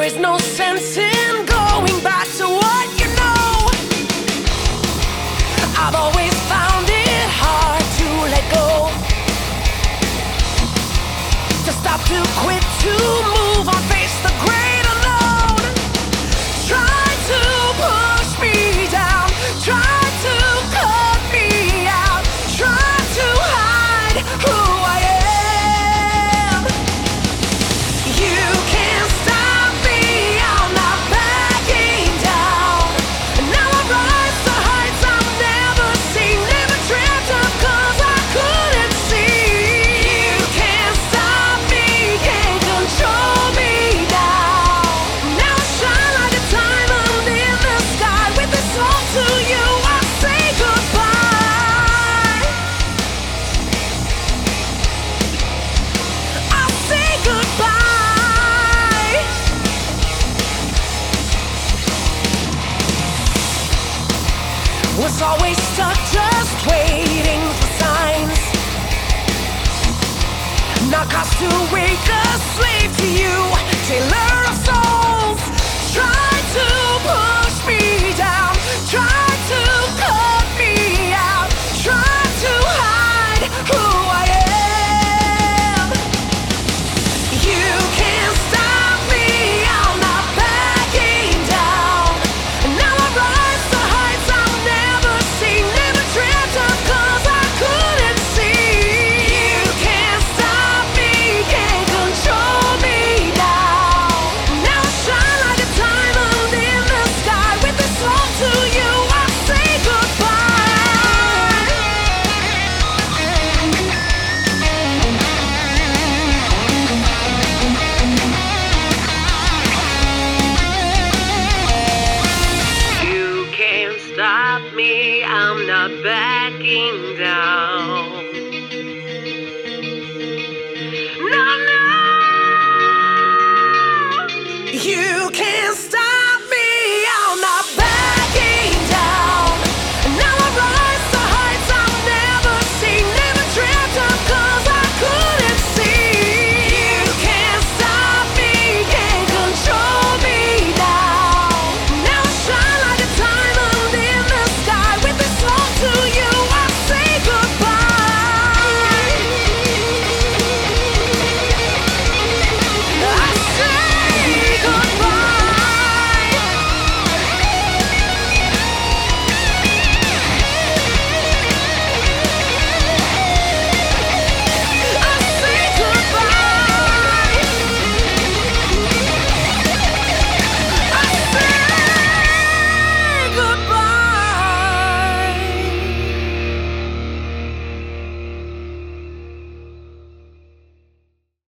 is no sense in going back to what you know. I've always found it hard to let go, to stop, to quit, to move on, face the great unknown. Try to push me down, try to cut me out, try to hide who I am. You can't stop me, I'm not backing down. And now I rise to heights I've never seen, never dreamt of, 'cause I couldn't see. You can't stop me, can't control me now. Now I shine like a diamond in the sky. With this song to you, I say goodbye. I say goodbye. Was always stuck, just waiting for signs. Not cast to wake, a slave to you, tailor of souls. Try to push me down, try to cut me out, try to hide who I am. You can't stop me, I'm not backing down. And now I rise to heights I've never seen, never dreamt of, 'cause I couldn't see. You can't stop me, can't control me now. Now I shine like a diamond in the sky. With this song to you, I say goodbye. You can't stop me, I'm not backing down. No, no. You can't stop